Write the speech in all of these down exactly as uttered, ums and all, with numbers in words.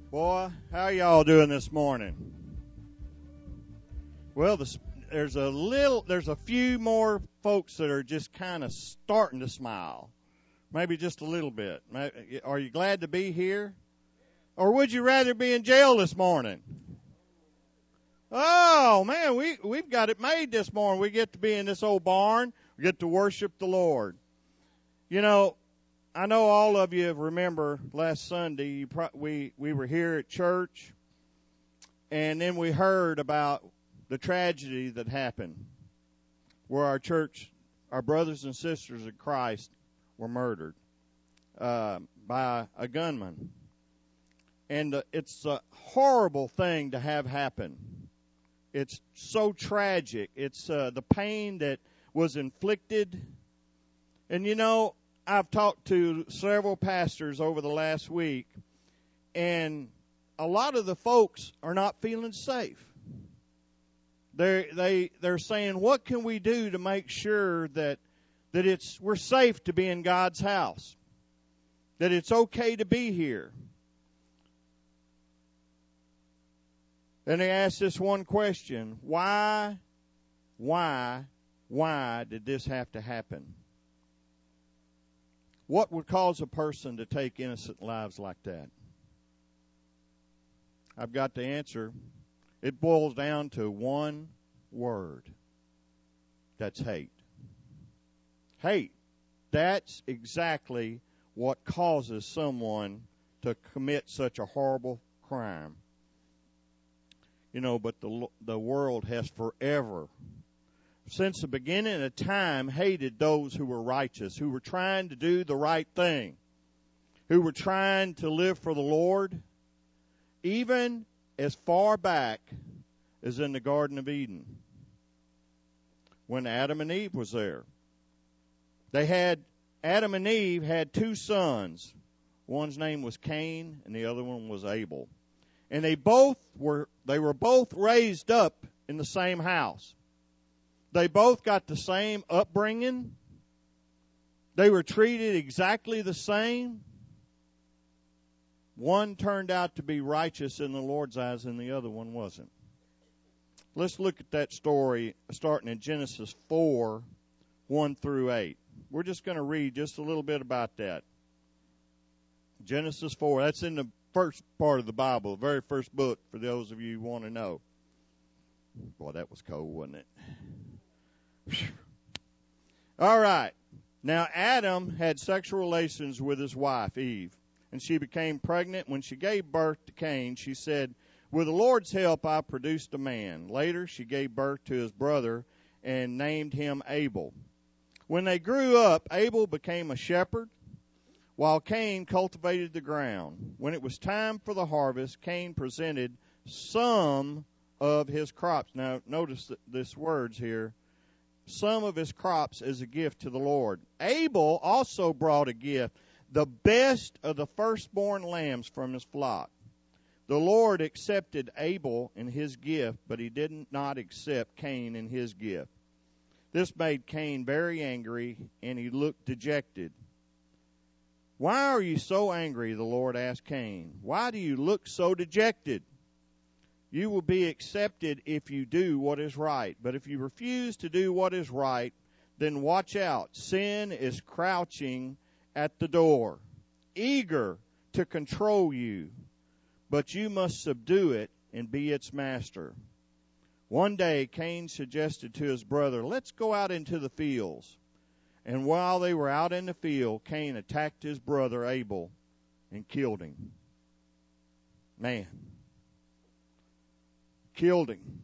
Boy, how y'all doing this morning? Well, the, there's a little, there's a few more folks that are just kind of starting to smile, maybe just a little bit. Are you glad to be here, or would you rather be in jail this morning? Oh man, we we've got it made this morning. We get to be in this old barn. We get to worship the Lord. You know, I know all of you remember last Sunday, you pro- we, we were here at church, and then we heard about the tragedy that happened where our church, our brothers and sisters in Christ were murdered uh, by a gunman. And uh, it's a horrible thing to have happen. It's so tragic. It's uh, the pain that was inflicted. And, you know, I've talked to several pastors over the last week, and a lot of the folks are not feeling safe. They they they're saying, what can we do to make sure that that it's we're safe to be in God's house, that it's okay to be here? And they ask this one question: Why, why, why did this have to happen? What would cause a person to take innocent lives like that? I've got the answer. It boils down to one word. That's hate. Hate. That's exactly what causes someone to commit such a horrible crime. You know, but the the world has forever, since the beginning of time, hated those who were righteous, who were trying to do the right thing, who were trying to live for the Lord, even as far back as in the Garden of Eden, when Adam and Eve was there. They had, Adam and Eve had two sons. One's name was Cain, and the other one was Abel. And they both were, they were both raised up in the same house. They both got the same upbringing. They were treated exactly the same. One turned out to be righteous in the Lord's eyes, and the other one wasn't. Let's look at that story starting in Genesis four, one through eight. We're just going to read just a little bit about that. Genesis four, that's in the first part of the Bible, the very first book, for those of you who want to know. Boy, that was cold, wasn't it? All right. Now, Adam had sexual relations with his wife, Eve, and she became pregnant. When she gave birth to Cain, she said, "With the Lord's help, I produced a man." Later, she gave birth to his brother and named him Abel. When they grew up, Abel became a shepherd, while Cain cultivated the ground. When it was time for the harvest, Cain presented some of his crops. Now, notice this words here. Some of his crops as a gift to the Lord. Abel also brought a gift, the best of the firstborn lambs from his flock. The Lord accepted Abel in his gift, but he did not accept Cain in his gift. This made Cain very angry, and he looked dejected. "Why are you so angry?" the Lord asked Cain. "Why do you look so dejected? You will be accepted if you do what is right. But if you refuse to do what is right, then watch out. Sin is crouching at the door, eager to control you. But you must subdue it and be its master." One day, Cain suggested to his brother, "Let's go out into the fields." And while they were out in the field, Cain attacked his brother Abel and killed him. Man. Killed him.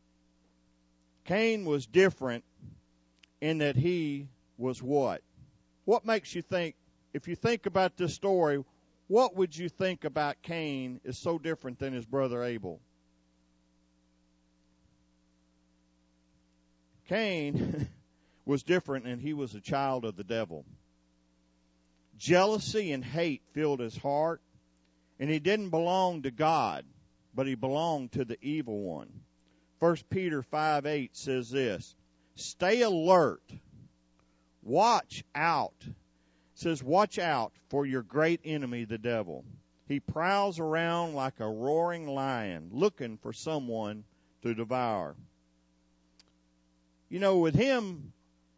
Cain was different in that he was what? What makes you think, if you think about this story, what would you think about Cain is so different than his brother Abel? Cain was different, and he was a child of the devil. Jealousy and hate filled his heart, and he didn't belong to God, but he belonged to the evil one. First Peter five eight says this, "Stay alert, watch out." It says, "Watch out for your great enemy, the devil. He prowls around like a roaring lion, looking for someone to devour. You know, with him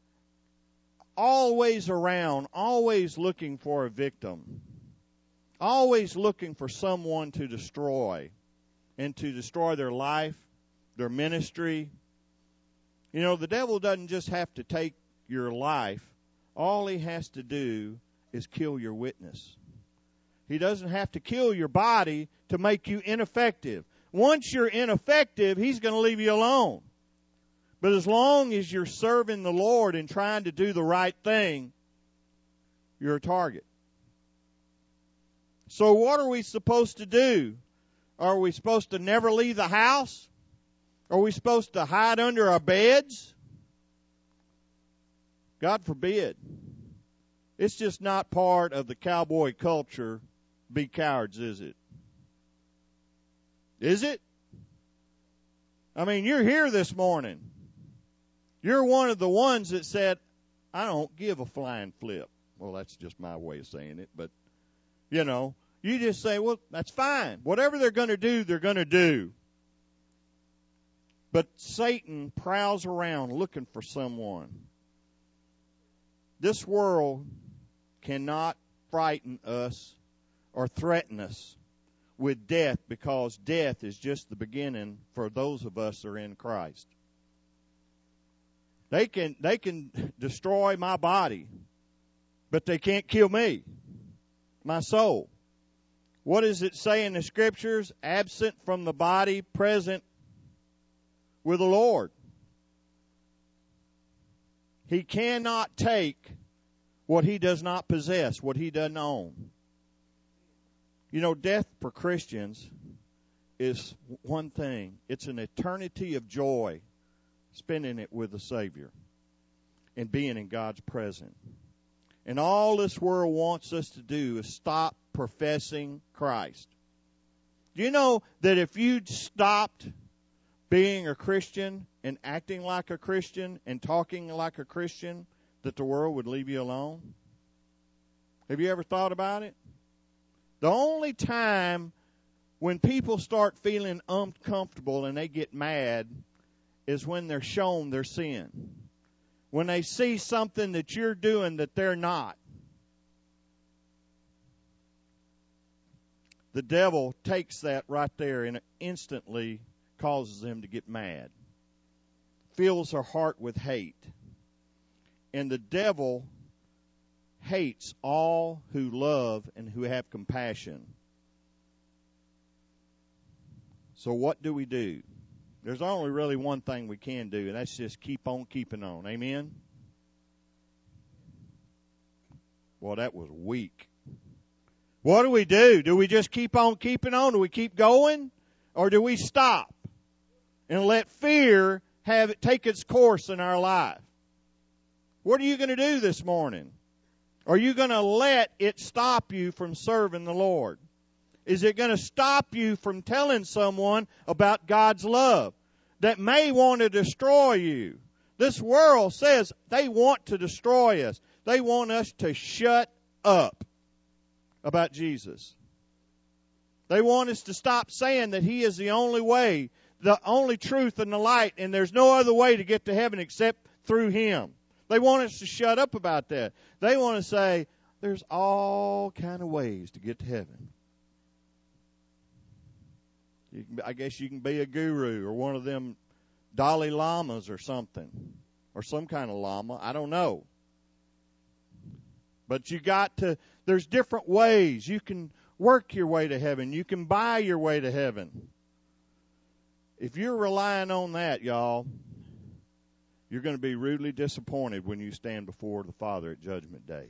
always around, always looking for a victim, always looking for someone to destroy, and to destroy their life, their ministry. You know, the devil doesn't just have to take your life. All he has to do is kill your witness. He doesn't have to kill your body to make you ineffective. Once you're ineffective, he's going to leave you alone. But as long as you're serving the Lord and trying to do the right thing, you're a target. So what are we supposed to do? Are we supposed to never leave the house? Are we supposed to hide under our beds? God forbid. It's just not part of the cowboy culture. Be cowards, is it? Is it? I mean, you're here this morning. You're one of the ones that said, I don't give a flying flip. Well, that's just my way of saying it. But, you know, you just say, well, that's fine. Whatever they're going to do, they're going to do. But Satan prowls around looking for someone. This world cannot frighten us or threaten us with death, because death is just the beginning for those of us that are in Christ. They can they can destroy my body, but they can't kill me, my soul. What does it say in the Scriptures? Absent from the body, present with the Lord. He cannot take what he does not possess, what he doesn't own. You know, death for Christians is one thing. It's an eternity of joy, spending it with the Savior and being in God's presence. And all this world wants us to do is stop professing Christ. Do you know that if you'd stopped being a Christian and acting like a Christian and talking like a Christian, that the world would leave you alone? Have you ever thought about it? The only time when people start feeling uncomfortable and they get mad is when they're shown their sin. When they see something that you're doing that they're not. The devil takes that right there and instantly causes them to get mad. Fills their heart with hate. And the devil hates all who love and who have compassion. So what do we do? There's only really one thing we can do, and that's just keep on keeping on. Amen? Well, that was weak. What do we do? Do we just keep on keeping on? Do we keep going? Or do we stop and let fear have it take its course in our life? What are you going to do this morning? Are you going to let it stop you from serving the Lord? Is it going to stop you from telling someone about God's love that may want to destroy you? This world says they want to destroy us. They want us to shut up about Jesus. They want us to stop saying that He is the only way, the only truth and the light, and there's no other way to get to heaven except through Him. They want us to shut up about that. They want to say, there's all kind of ways to get to heaven. You can, I guess you can be a guru or one of them Dalai Lamas or something. Or some kind of llama. I don't know. But you got to, there's different ways. You can work your way to heaven. You can buy your way to heaven. If you're relying on that, y'all, you're going to be rudely disappointed when you stand before the Father at Judgment Day.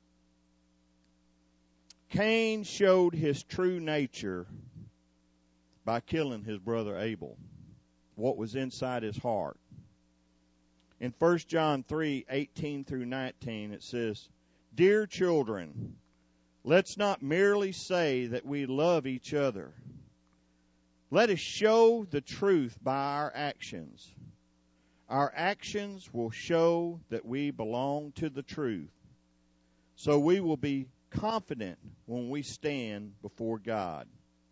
Cain showed his true nature by killing his brother Abel, what was inside his heart. In First John three, eighteen through nineteen, it says, Dear children, let's not merely say that we love each other. Let us show the truth by our actions. Our actions will show that we belong to the truth. So we will be confident when we stand before God.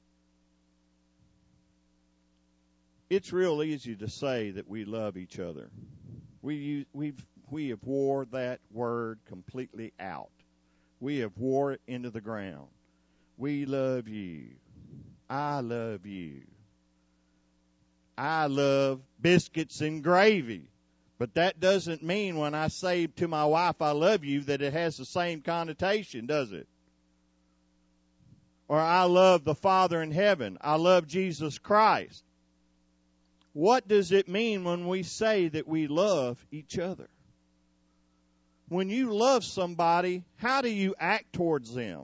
It's real easy to say that we love each other. We we've we have wore that word completely out. We have wore it into the ground. We love you. I love you. I love biscuits and gravy. But that doesn't mean when I say to my wife, I love you, that it has the same connotation, does it? Or I love the Father in heaven. I love Jesus Christ. What does it mean when we say that we love each other? When you love somebody, how do you act towards them?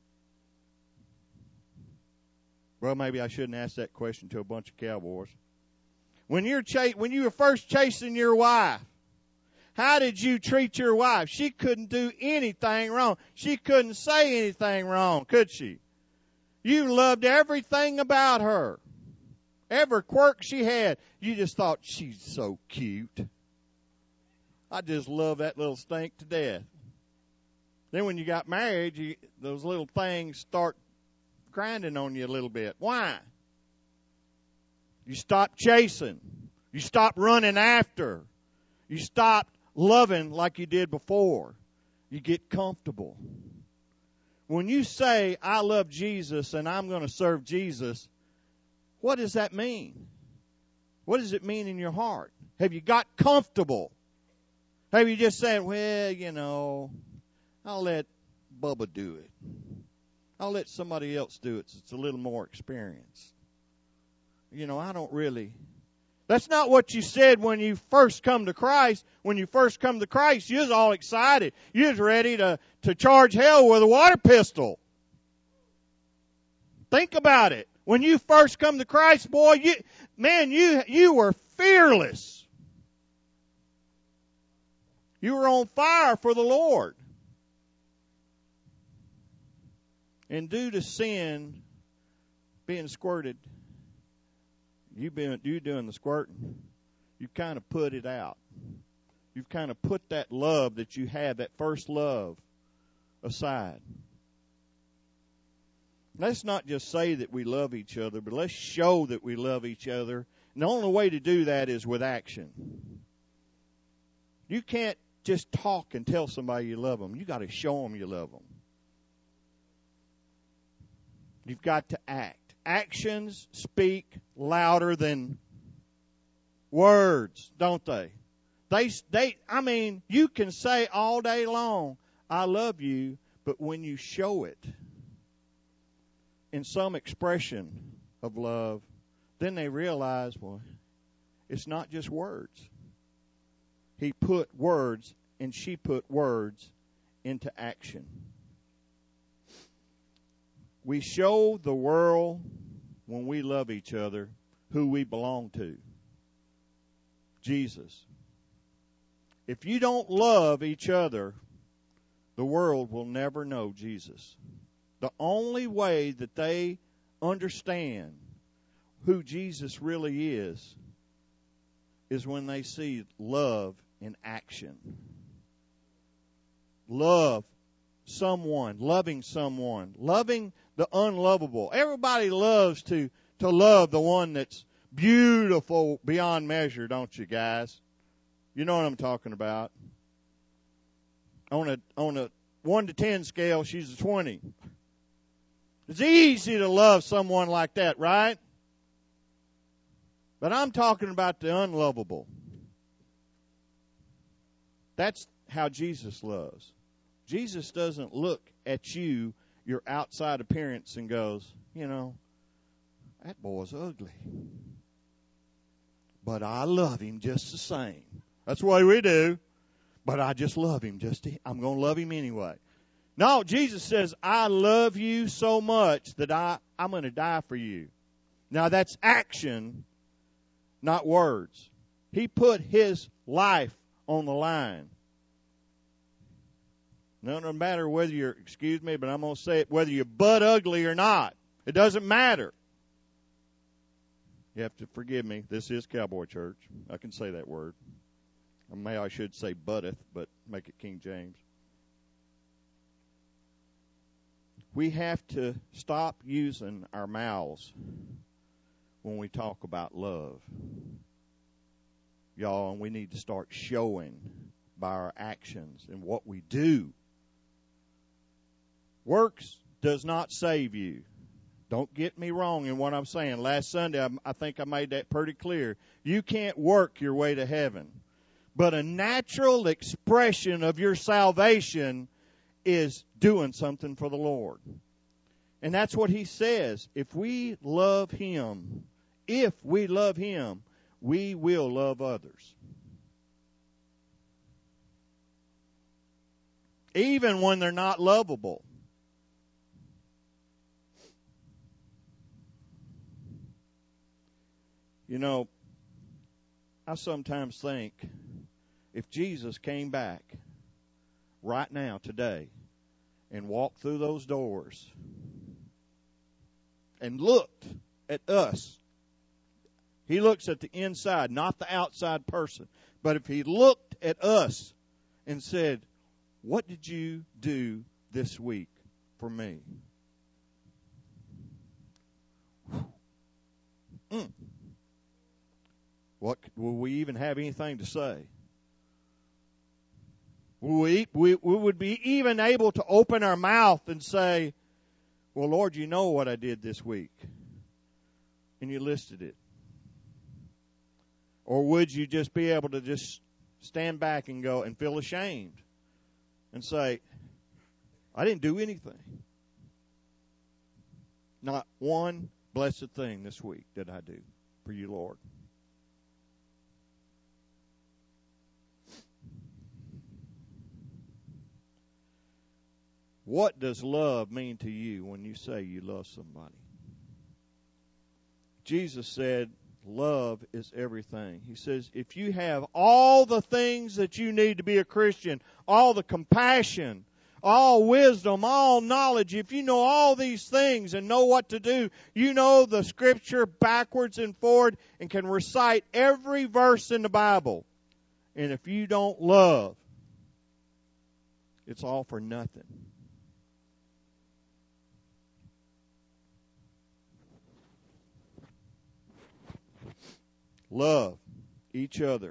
Well, maybe I shouldn't ask that question to a bunch of cowboys. When you're ch- when you were first chasing your wife, how did you treat your wife? She couldn't do anything wrong. She couldn't say anything wrong, could she? You loved everything about her. Every quirk she had, you just thought, she's so cute. I just love that little stink to death. Then when you got married, you, those little things start grinding on you a little bit. Why? You stopped chasing. You stopped running after. You stopped loving like you did before. You get comfortable. When you say, I love Jesus and I'm going to serve Jesus, what does that mean? What does it mean in your heart? Have you got comfortable? Have you just said, well, you know, I'll let Bubba do it. I'll let somebody else do it so it's a little more experienced. You know, I don't really. That's not what you said when you first come to Christ. When you first come to Christ, you was all excited. You was ready to, to charge hell with a water pistol. Think about it. When you first come to Christ, boy, you man, you you were fearless. You were on fire for the Lord. And due to sin being squirted, you been you doing the squirting, you kind of put it out. You've kind of put that love that you had, that first love, aside. Let's not just say that we love each other, but let's show that we love each other. And the only way to do that is with action. You can't just talk and tell somebody you love them. You got to show them you love them. You've got to act. Actions speak louder than words, don't they? They, they. I mean, you can say all day long, I love you, but when you show it in some expression of love, then they realize, well, it's not just words. He put words and she put words into action. We show the world when we love each other who we belong to. Jesus. If you don't love each other, the world will never know Jesus. The only way that they understand who Jesus really is is when they see love in action. Love someone, loving someone, loving the unlovable. Everybody loves to, to love the one that's beautiful beyond measure, don't you guys? You know what I'm talking about. On a on a one to ten scale, she's a twenty. It's easy to love someone like that, right? But I'm talking about the unlovable. That's how Jesus loves. Jesus doesn't look at you, your outside appearance, and goes, you know, that boy's ugly. But I love him just the same. That's the way we do. But I just love him. Just to, I'm going to love him anyway. No, Jesus says, I love you so much that I, I'm going to die for you. Now that's action, not words. He put his life on the line. No, no matter whether you're, excuse me, but I'm going to say it, whether you're butt ugly or not. It doesn't matter. You have to forgive me. This is Cowboy Church. I can say that word. Or maybe I should say butteth, but make it King James. we have to stop using our mouths when we talk about love. Y'all, and we need to start showing by our actions and what we do. Works does not save you. Don't get me wrong in what I'm saying. Last Sunday, I, I think I made that pretty clear. You can't work your way to heaven. But a natural expression of your salvation is doing something for the Lord. And that's what he says. If we love him, if we love him, we will love others. Even when they're not lovable. You know, I sometimes think if Jesus came back right now, today, and walked through those doors and looked at us, he looks at the inside, not the outside person. But if he looked at us and said, what did you do this week for me? Mm. What will we even have anything to say? We, we, we would be even able to open our mouth and say, well, Lord, you know what I did this week. And you listed it. Or would you just be able to just stand back and go and feel ashamed and say, I didn't do anything. Not one blessed thing this week did I do for you, Lord. What does love mean to you when you say you love somebody? Jesus said, love is everything. He says, if you have all the things that you need to be a Christian, all the compassion, all wisdom, all knowledge, if you know all these things and know what to do, you know the Scripture backwards and forward and can recite every verse in the Bible. And if you don't love, it's all for nothing. Love each other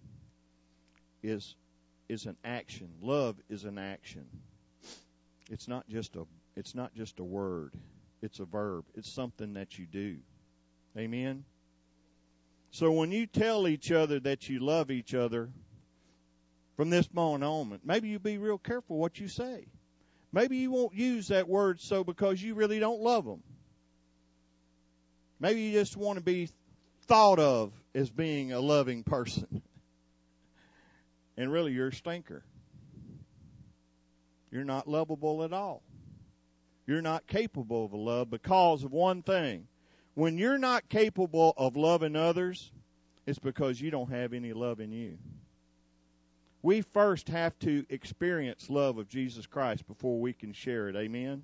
is is an action. Love is an action. It's not just a it's not just a word. It's a verb. It's something that you do. Amen. So when you tell each other that you love each other, from this moment on, maybe you be real careful what you say. Maybe you won't use that word so because you really don't love them. Maybe you just want to be thought of as being a loving person. And really you're a stinker. You're not lovable at all. You're not capable of a love because of one thing. When you're not capable of loving others, it's because you don't have any love in you. We first have to experience love of Jesus Christ before we can share it. Amen?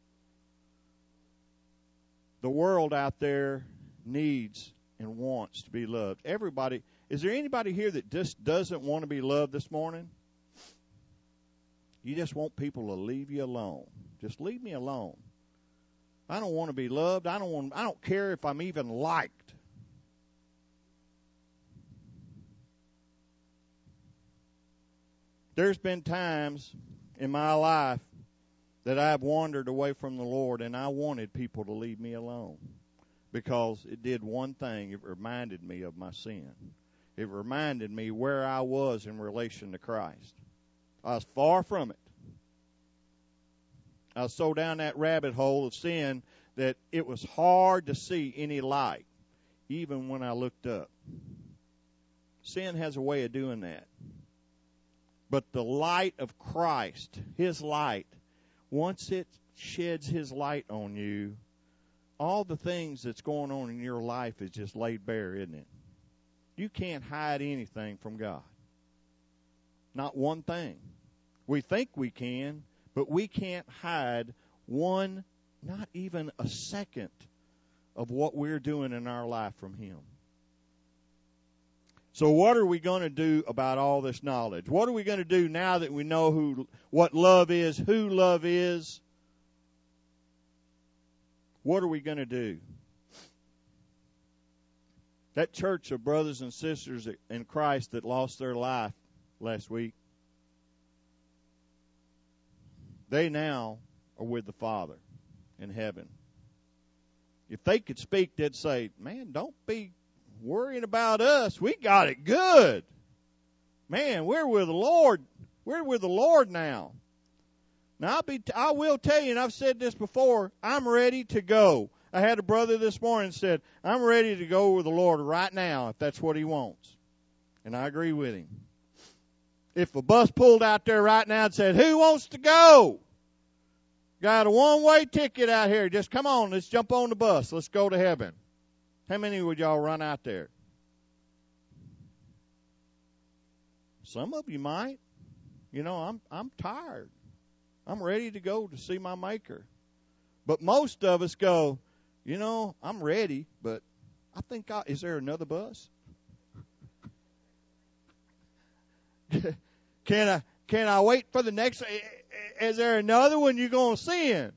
The world out there needs and wants to be loved. Everybody, is there anybody here that just doesn't want to be loved this morning? You just want people to leave you alone. Just leave me alone. I don't want to be loved. I don't want, I don't care if I'm even liked. There's been times in my life that I've wandered away from the Lord and I wanted people to leave me alone. Because it did one thing. It reminded me of my sin. It reminded me where I was in relation to Christ. I was far from it. I was so down that rabbit hole of sin that it was hard to see any light, even when I looked up. Sin has a way of doing that. But the light of Christ, His light, once it sheds His light on you, all the things that's going on in your life is just laid bare, isn't it? You can't hide anything from God. Not one thing. We think we can, but we can't hide one, not even a second of what we're doing in our life from Him. So what are we going to do about all this knowledge? What are we going to do now that we know who, what love is, who love is? What are we going to do? That church of brothers and sisters in Christ that lost their life last week, they now are with the Father in heaven. If they could speak, they'd say, man, don't be worrying about us. We got it good. Man, we're with the Lord. We're with the Lord now. Now, I'll be, I will tell you, and I've said this before, I'm ready to go. I had a brother this morning said, I'm ready to go with the Lord right now if that's what he wants. And I agree with him. If a bus pulled out there right now and said, who wants to go? Got a one-way ticket out here. Just come on, let's jump on the bus. Let's go to heaven. How many would y'all run out there? Some of you might. You know, I'm I'm tired. I'm ready to go to see my Maker. But most of us go, you know, I'm ready, but I think, I, is there another bus? Can I can I wait for the next? Is there another one you're going to send?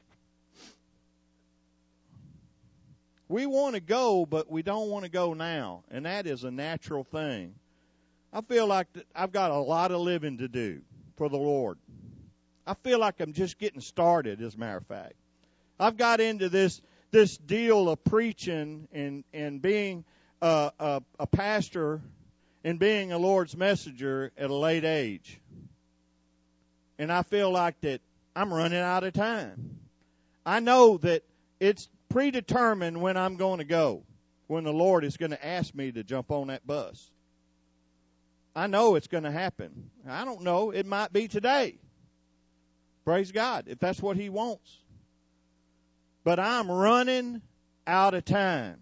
We want to go, but we don't want to go now, and that is a natural thing. I feel like I've got a lot of living to do for the Lord. I feel like I'm just getting started, as a matter of fact. I've got into this this deal of preaching and, and being a, a, a pastor and being a Lord's messenger at a late age. And I feel like that I'm running out of time. I know that it's predetermined when I'm going to go, when the Lord is going to ask me to jump on that bus. I know it's going to happen. I don't know. It might be today. Praise God, if that's what He wants. But I'm running out of time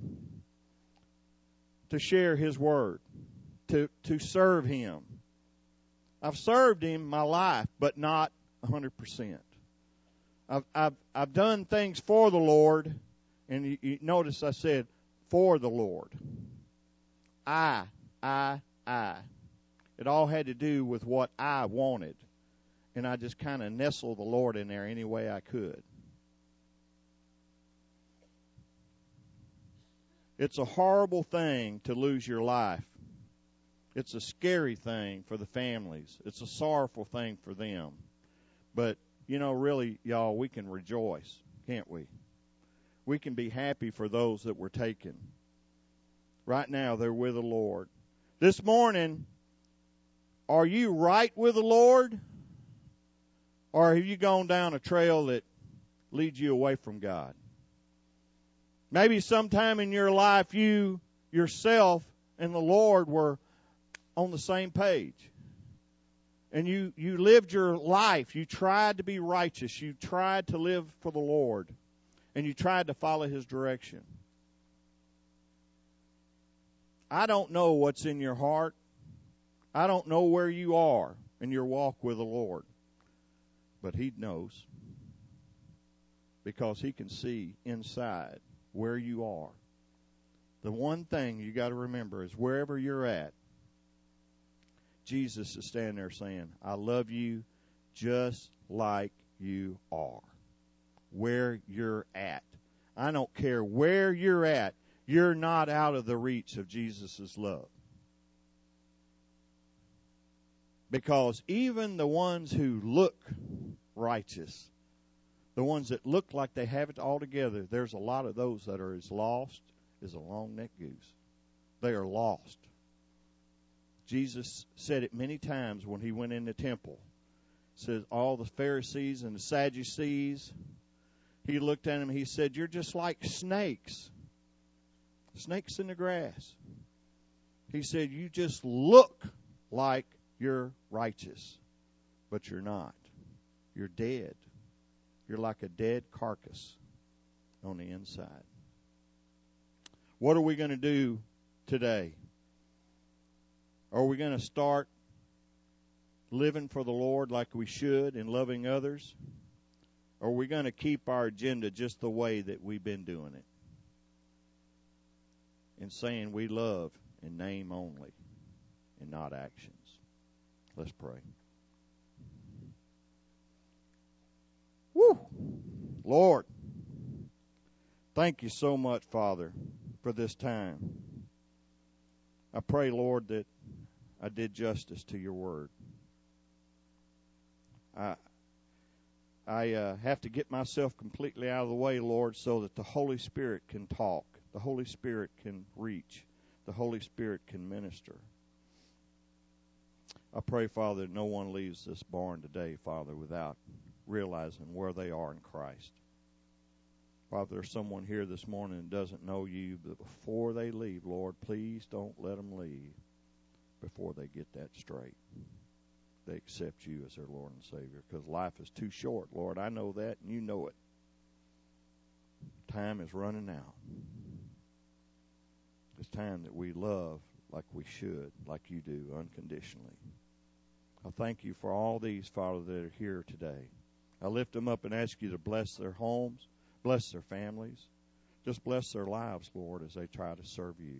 to share His Word, to, to serve Him. I've served Him my life, but not one hundred percent. I've, I've, I've done things for the Lord, and you, you notice I said, for the Lord. I, I, I. It all had to do with what I wanted. And I just kind of nestled the Lord in there any way I could. It's a horrible thing to lose your life. It's a scary thing for the families. It's a sorrowful thing for them. But, you know, really, y'all, we can rejoice, can't we? We can be happy for those that were taken. Right now, they're with the Lord. This morning, are you right with the Lord? Or have you gone down a trail that leads you away from God? Maybe sometime in your life you yourself and the Lord were on the same page. And you, you lived your life. You tried to be righteous. You tried to live for the Lord. And you tried to follow His direction. I don't know what's in your heart. I don't know where you are in your walk with the Lord. But He knows. Because He can see inside where you are. The one thing you got to remember is wherever you're at, Jesus is standing there saying, I love you just like you are. Where you're at. I don't care where you're at. You're not out of the reach of Jesus' love. Because even the ones who look righteous, the ones that look like they have it all together, there's a lot of those that are as lost as a long-necked goose. They are lost. Jesus said it many times when He went in the temple. He says, all the Pharisees and the Sadducees, He looked at them and He said, you're just like snakes. Snakes in the grass. He said, you just look like you're righteous, but you're not. You're dead. You're like a dead carcass on the inside. What are we going to do today? Are we going to start living for the Lord like we should and loving others? Or are we going to keep our agenda just the way that we've been doing it? And saying we love in name only and not actions. Let's pray. Woo! Lord, Thank you so much, Father, for this time. I pray, Lord, that I did justice to your word. I I uh, have to get myself completely out of the way, Lord, so that the Holy Spirit can talk, the Holy Spirit can reach, the Holy Spirit can minister. I pray, Father, that no one leaves this barn today, Father, without realizing where they are in Christ. Father, there's someone here this morning that doesn't know you, but before they leave, Lord, please don't let them leave before they get that straight. They accept you as their Lord and Savior, because life is too short, Lord. I know that, and you know it. Time is running out. It's time that we love like we should, like you do, unconditionally. I thank you for all these, Father, that are here today. I lift them up and ask you to bless their homes, bless their families. Just bless their lives, Lord, as they try to serve you.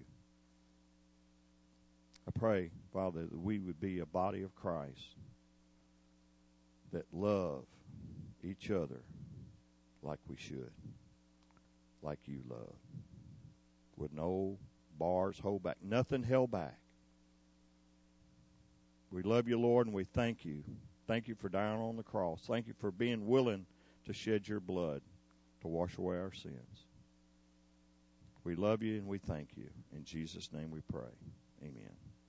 I pray, Father, that we would be a body of Christ that love each other like we should, like you love, with no bars hold back, nothing held back. We love you, Lord, and we thank you. Thank you for dying on the cross. Thank you for being willing to shed your blood to wash away our sins. We love you and we thank you. In Jesus' name we pray. Amen.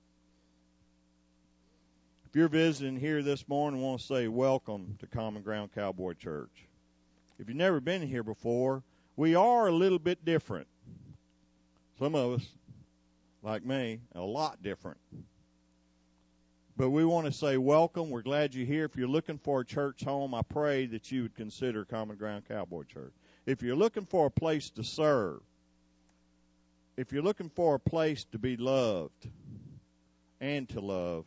If you're visiting here this morning, I want to say welcome to Common Ground Cowboy Church. If you've never been here before, we are a little bit different. Some of us, like me, a lot different. But we want to say welcome. We're glad you're here. If you're looking for a church home, I pray that you would consider Common Ground Cowboy Church. If you're looking for a place to serve, if you're looking for a place to be loved and to love,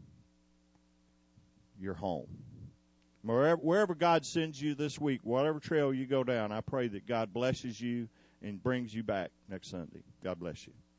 you're home. Wherever, wherever God sends you this week, whatever trail you go down, I pray that God blesses you and brings you back next Sunday. God bless you.